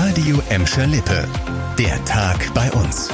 Radio Emscher Lippe. Der Tag bei uns.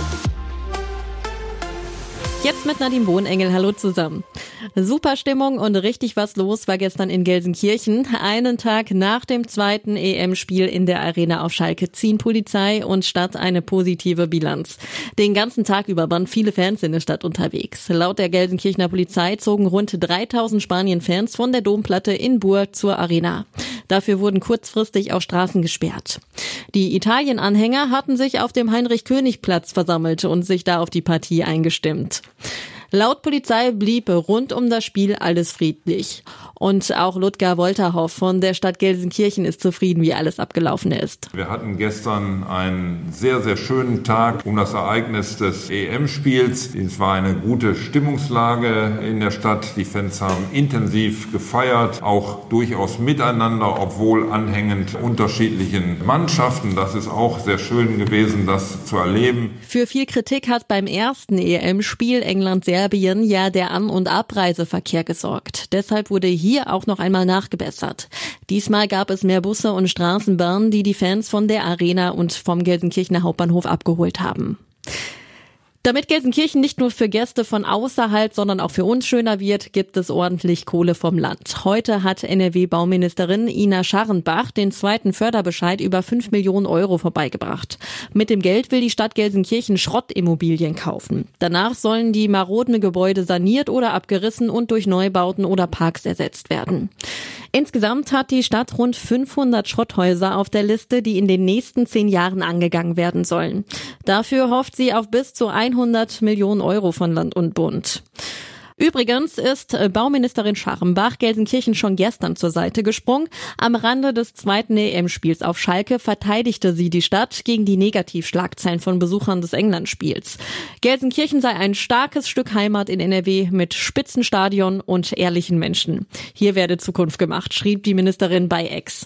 Jetzt mit Nadine Bohnengel. Hallo zusammen. Super Stimmung und richtig was los war gestern in Gelsenkirchen. Einen Tag nach dem zweiten EM-Spiel in der Arena auf Schalke ziehen Polizei und Stadt eine positive Bilanz. Den ganzen Tag über waren viele Fans in der Stadt unterwegs. Laut der Gelsenkirchener Polizei zogen rund 3000 Spanien-Fans von der Domplatte in Buhr zur Arena. Dafür wurden kurzfristig auch Straßen gesperrt. Die Italien-Anhänger hatten sich auf dem Heinrich-König-Platz versammelt und sich da auf die Partie eingestimmt. Laut Polizei blieb rund um das Spiel alles friedlich. Und auch Ludger Wolterhoff von der Stadt Gelsenkirchen ist zufrieden, wie alles abgelaufen ist. Wir hatten gestern einen sehr, sehr schönen Tag um das Ereignis des EM-Spiels. Es war eine gute Stimmungslage in der Stadt. Die Fans haben intensiv gefeiert, auch durchaus miteinander, obwohl anhängend unterschiedlichen Mannschaften. Das ist auch sehr schön gewesen, das zu erleben. Für viel Kritik hat beim ersten EM-Spiel England-Serbien ja der An- und Abreiseverkehr gesorgt. Deshalb wurde hier auch noch einmal nachgebessert. Diesmal gab es mehr Busse und Straßenbahnen, die Fans von der Arena und vom Gelsenkirchener Hauptbahnhof abgeholt haben. Damit Gelsenkirchen nicht nur für Gäste von außerhalb, sondern auch für uns schöner wird, gibt es ordentlich Kohle vom Land. Heute hat NRW-Bauministerin Ina Scharrenbach den zweiten Förderbescheid über 5 Millionen Euro vorbeigebracht. Mit dem Geld will die Stadt Gelsenkirchen Schrottimmobilien kaufen. Danach sollen die maroden Gebäude saniert oder abgerissen und durch Neubauten oder Parks ersetzt werden. Insgesamt hat die Stadt rund 500 Schrotthäuser auf der Liste, die in den nächsten 10 Jahren angegangen werden sollen. Dafür hofft sie auf bis zu 100 Millionen Euro von Land und Bund. Übrigens ist Bauministerin Scharrenbach Gelsenkirchen schon gestern zur Seite gesprungen. Am Rande des zweiten EM-Spiels auf Schalke verteidigte sie die Stadt gegen die Negativschlagzeilen von Besuchern des England-Spiels. Gelsenkirchen sei ein starkes Stück Heimat in NRW mit Spitzenstadion und ehrlichen Menschen. Hier werde Zukunft gemacht, schrieb die Ministerin bei X.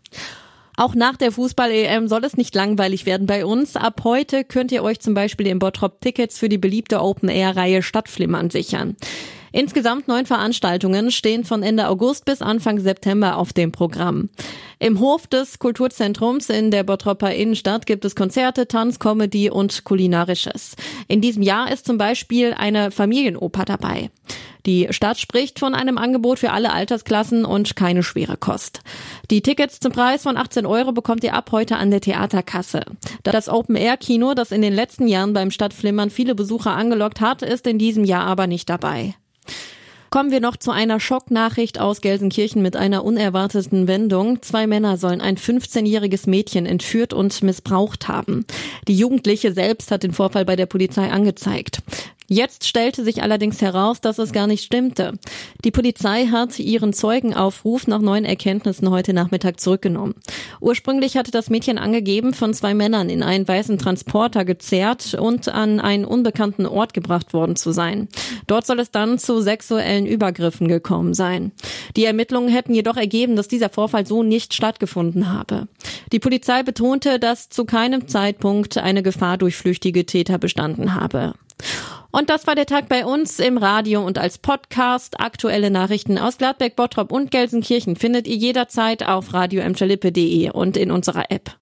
Auch nach der Fußball-EM soll es nicht langweilig werden bei uns. Ab heute könnt ihr euch zum Beispiel in Bottrop Tickets für die beliebte Open-Air-Reihe Stadtflimmern sichern. Insgesamt 9 Veranstaltungen stehen von Ende August bis Anfang September auf dem Programm. Im Hof des Kulturzentrums in der Bottroper Innenstadt gibt es Konzerte, Tanz, Comedy und Kulinarisches. In diesem Jahr ist zum Beispiel eine Familienoper dabei. Die Stadt spricht von einem Angebot für alle Altersklassen und keine schwere Kost. Die Tickets zum Preis von 18 Euro bekommt ihr ab heute an der Theaterkasse. Das Open-Air-Kino, das in den letzten Jahren beim Stadtflimmern viele Besucher angelockt hat, ist in diesem Jahr aber nicht dabei. Kommen wir noch zu einer Schocknachricht aus Gelsenkirchen mit einer unerwarteten Wendung. 2 Männer sollen ein 15-jähriges Mädchen entführt und missbraucht haben. Die Jugendliche selbst hat den Vorfall bei der Polizei angezeigt. Jetzt stellte sich allerdings heraus, dass es gar nicht stimmte. Die Polizei hat ihren Zeugenaufruf nach neuen Erkenntnissen heute Nachmittag zurückgenommen. Ursprünglich hatte das Mädchen angegeben, von 2 Männern in einen weißen Transporter gezerrt und an einen unbekannten Ort gebracht worden zu sein. Dort soll es dann zu sexuellen Übergriffen gekommen sein. Die Ermittlungen hätten jedoch ergeben, dass dieser Vorfall so nicht stattgefunden habe. Die Polizei betonte, dass zu keinem Zeitpunkt eine Gefahr durch flüchtige Täter bestanden habe. Und das war der Tag bei uns im Radio und als Podcast. Aktuelle Nachrichten aus Gladbeck, Bottrop und Gelsenkirchen findet ihr jederzeit auf radioemscherlippe.de und in unserer App.